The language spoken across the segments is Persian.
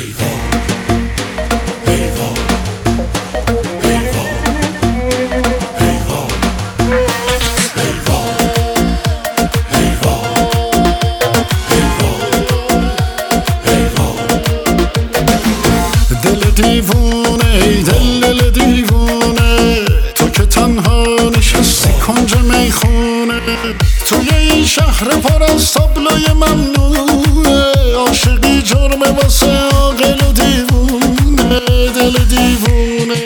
دیوونه دل دیوونه تو که تنها نشستی کنج میخونه توی این شهر پر از تابلوی ممنوعه عاشقی جرمه واسه عاقل و دیوونه دل دیوونه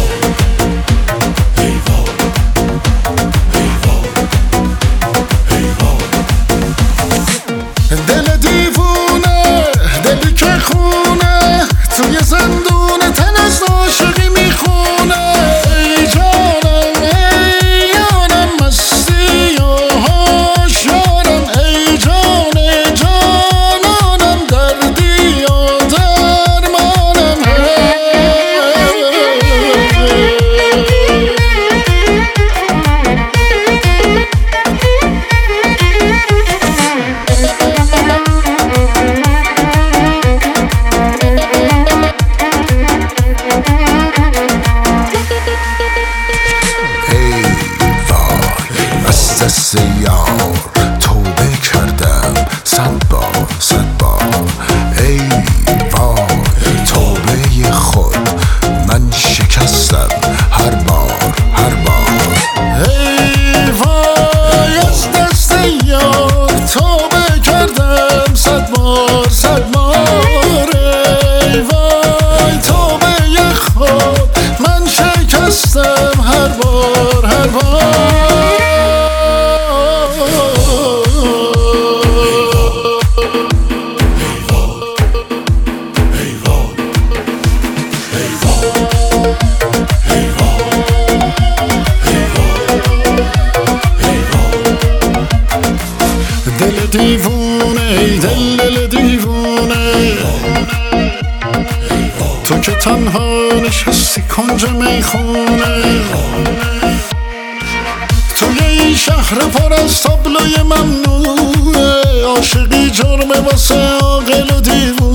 دل دیوونه دلی که خونه توی زندون تن از عاشقی میخونه ای جانم ای جانم مستی و هوشیارم ای جان جانانم دردی و درمانم دست یار توبه کردم صد بار ای وای توبه خود من شکستم هر بار ای وای از دست یار توبه کردم صد بار ای وای توبه خود من شکستم هر بار دل دیوونه دل دیوونه تو که تنها نشستی کنج میخونه توی این شهر پر از تابلوی ممنوعه عاشقی جرمه واسه عاقل و دیوونه